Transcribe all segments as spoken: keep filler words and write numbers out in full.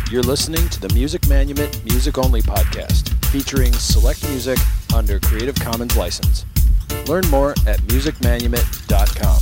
You're listening to the Music Manument Music Only podcast, featuring select music under Creative Commons license. Learn more at music manument dot com.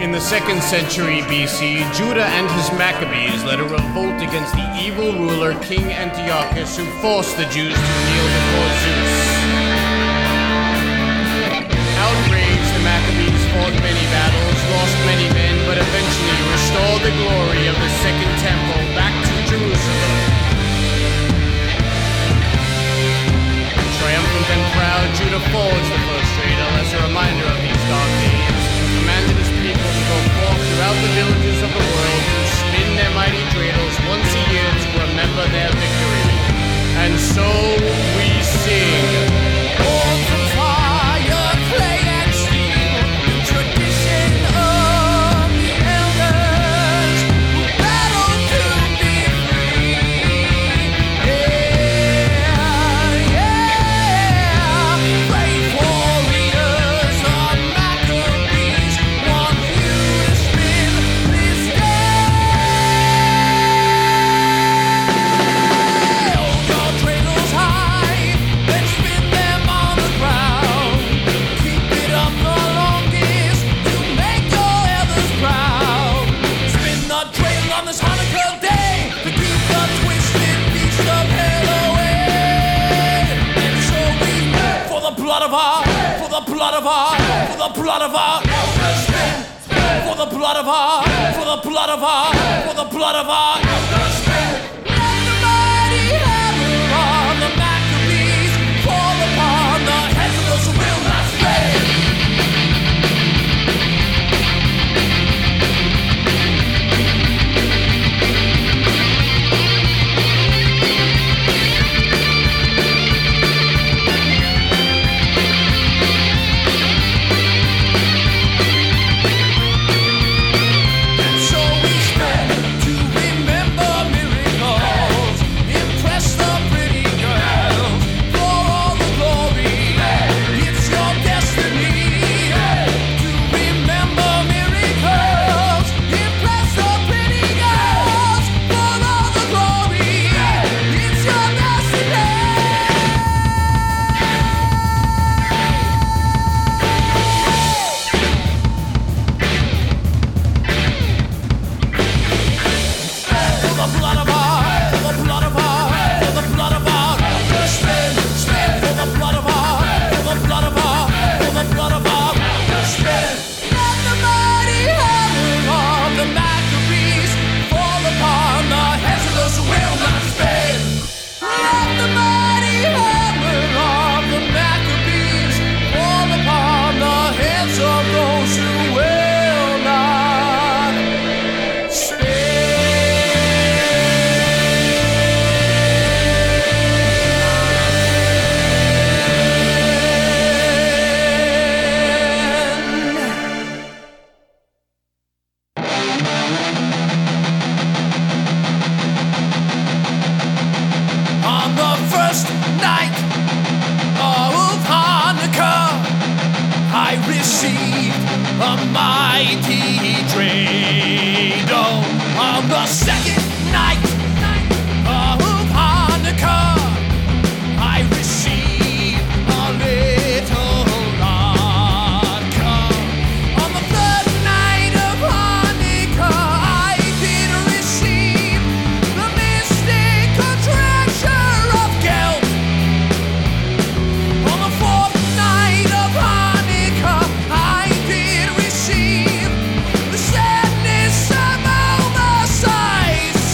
In the second century B C, Judah and his Maccabees led a revolt against the evil ruler King Antiochus, who forced the Jews to kneel before Zeus. Outraged, the Maccabees fought many battles, lost many men, but eventually restored the glory of the Second Temple back to Jerusalem. Triumphant and proud, Judah forged the first cradle as a reminder of these dark days, and commanded his people to go forth throughout the villages of the world to spin their mighty dreidels once a year to remember their victory. And so we sing. Born from fire, clay and steel, the tradition of the elders who battled to be free. Yeah, yeah. Faithful readers of Maccabees want you to spin this day. Hold your dreidels high, then spin them on the ground. Keep it up the longest to make your elders proud. Spin the dreidel on this Hanukkah day to keep the twisted beast of hell away. And so we for the blood of our, for the blood of our, for the blood of our elders spin. For the blood of our, for the blood of our, for the blood of our elders spin. Let the mighty hammer of the Maccabees fall upon the heads of those who will not stay. And so we stand to remember miracles, impress the pretty girls for all the glory. It's your destiny to remember miracles, impress the pretty girls for all the glory. It's your destiny. For the blood of our, for the blood of our, for the blood of our, spin, spin. For the blood of our, for the blood of our, for the blood of our, spin. Let the mighty hammer of the Maccabees fall upon the heads of those who will not spin. Let the mighty hammer of the Maccabees fall upon the heads of those who will not On the first night of Hanukkah, I received a mighty dreidel. On the second night of Hanukkah, I received a little vodka. On the third night of Hanukkah, I did receive the mystical treasure of guilt. On the fourth night of Hanukkah, I did receive the sadness of oversize.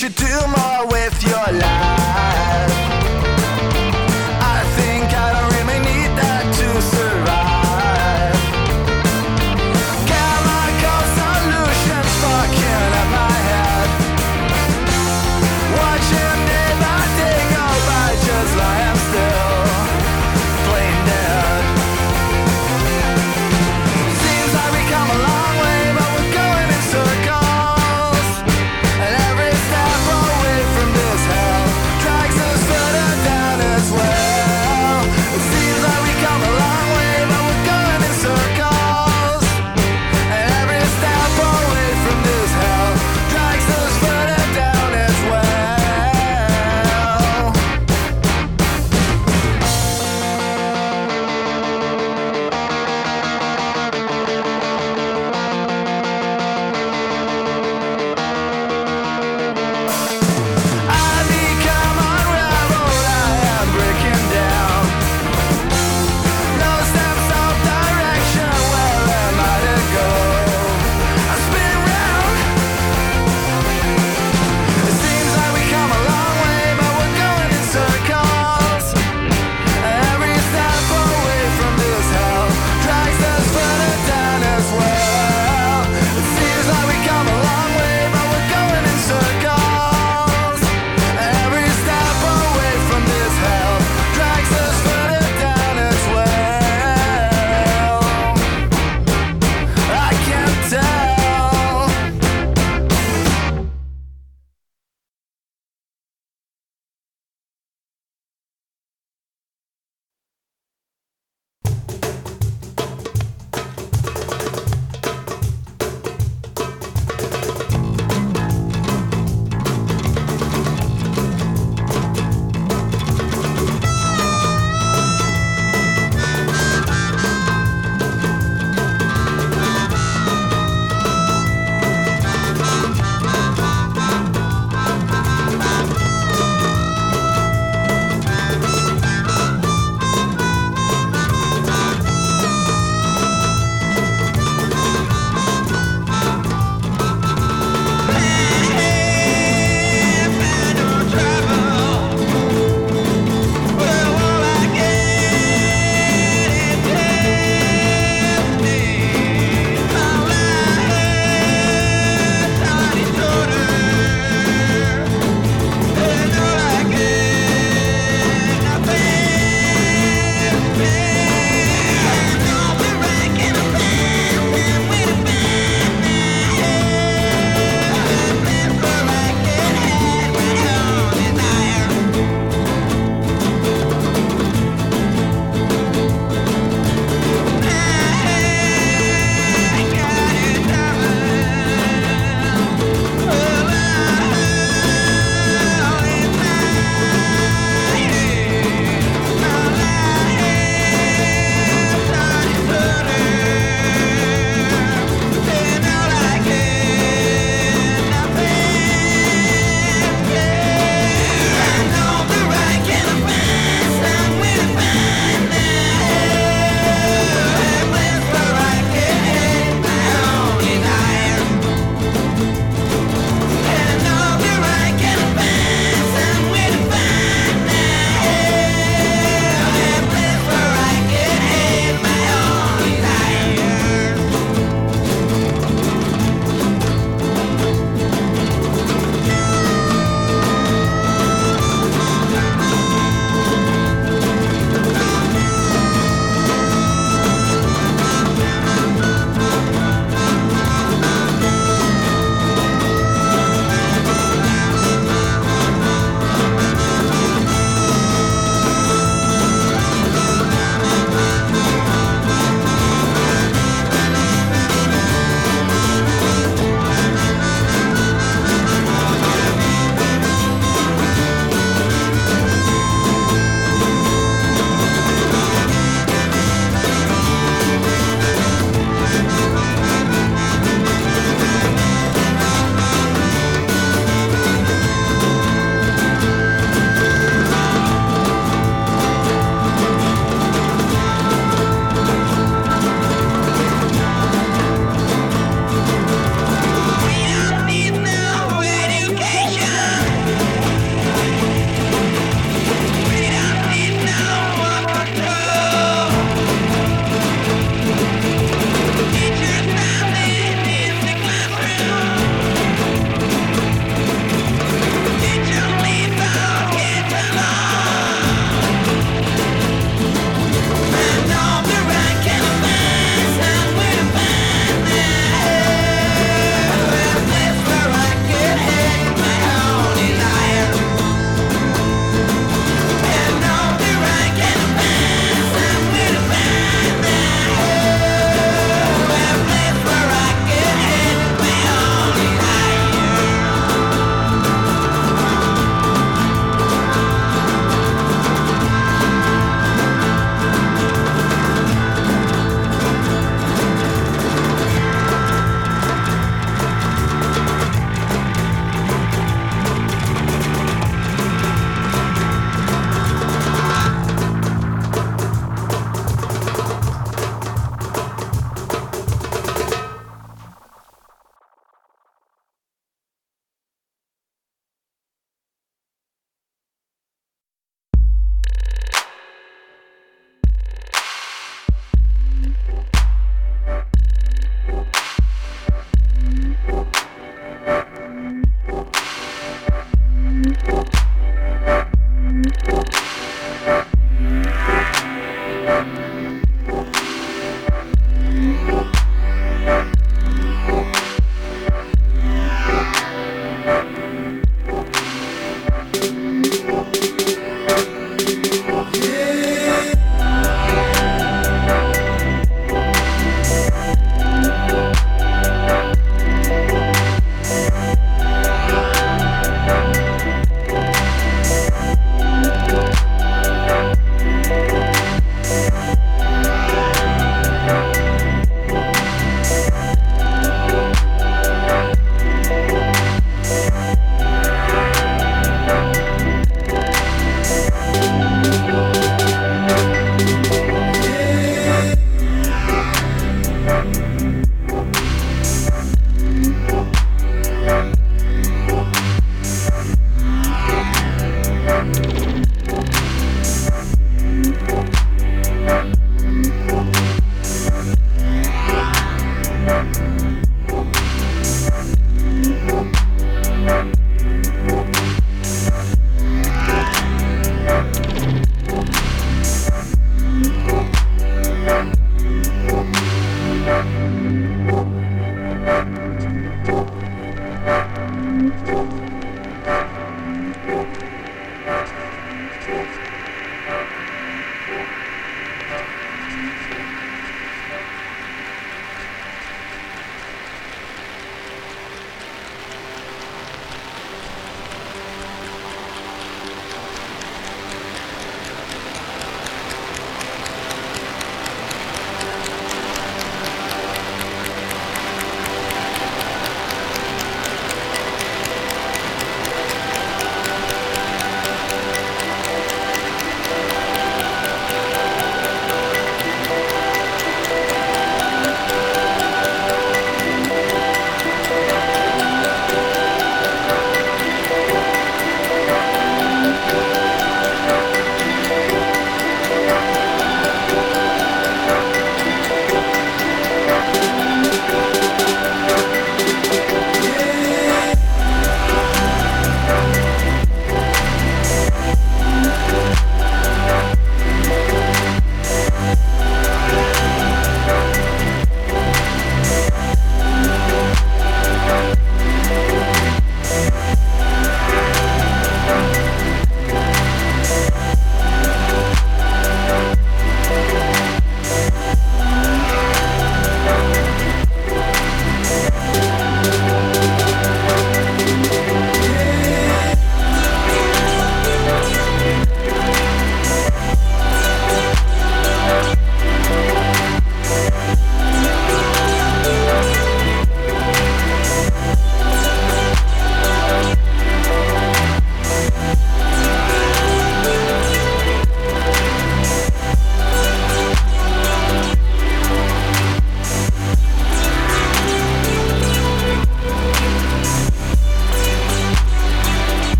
should do more with your life.